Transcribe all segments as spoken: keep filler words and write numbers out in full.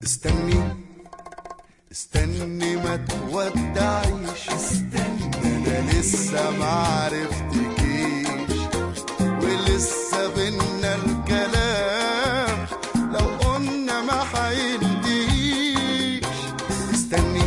استني استني ما تودعيش، استني انا لسه معرفتكيش ولسه بينا الكلام لو قلنا ما حينتهيش. استني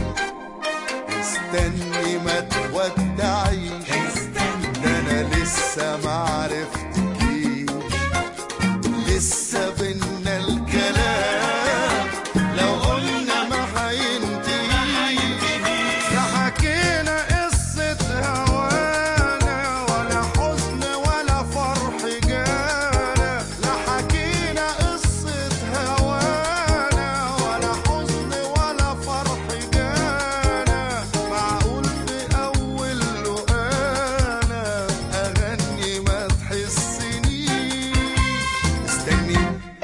استني ما تودعيش، استني انا لسه معرفتكيش لسه بينا الكلام لو قلنا ما حينتهيش. لا حكينا قصة هوانا ولا حزن ولا فرح جانا، لا حكينا قصة هوانا ولا حزن ولا فرح جانا. معقول في أول لقانا أغني ما تحسنيش. استني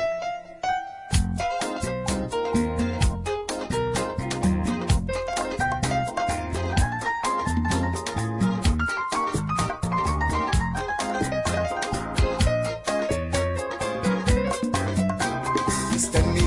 استني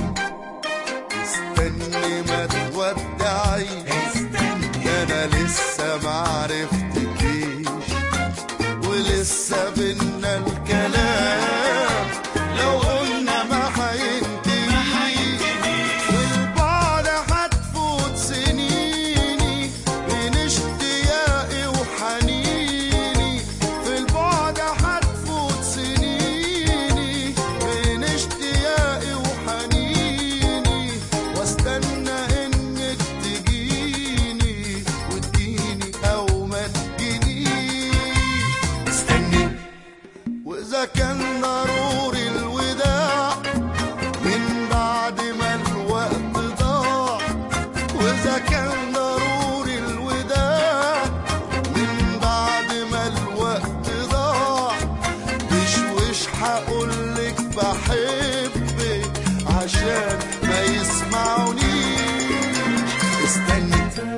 استني ما تودعيش، استني انا لسه معرفتكيش ولسه بينا الكلام لو قلنا ما حينتهيش. والبعد هتفوت سنيني بين اشتياقي وحنيني، في البعد هتفوت سنيني بين اشتياقي وحنيني، واستنى انك تجيني وتجيني او ما تجينيش. استني واذا كان ضروري الوداع من بعد ما الوقت ضاع، واذا كان ضروري الوداع من بعد ما الوقت ضاع، مش وش هقولك بحبك عشان ما يسمعونيش. استني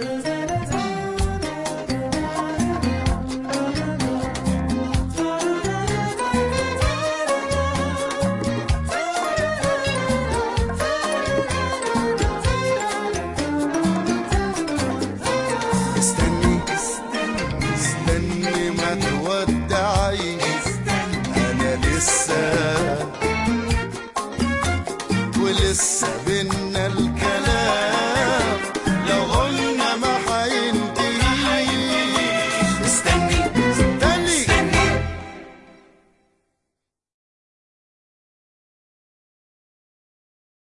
استني استني ما تودعيش، انا لسه ولسه بينا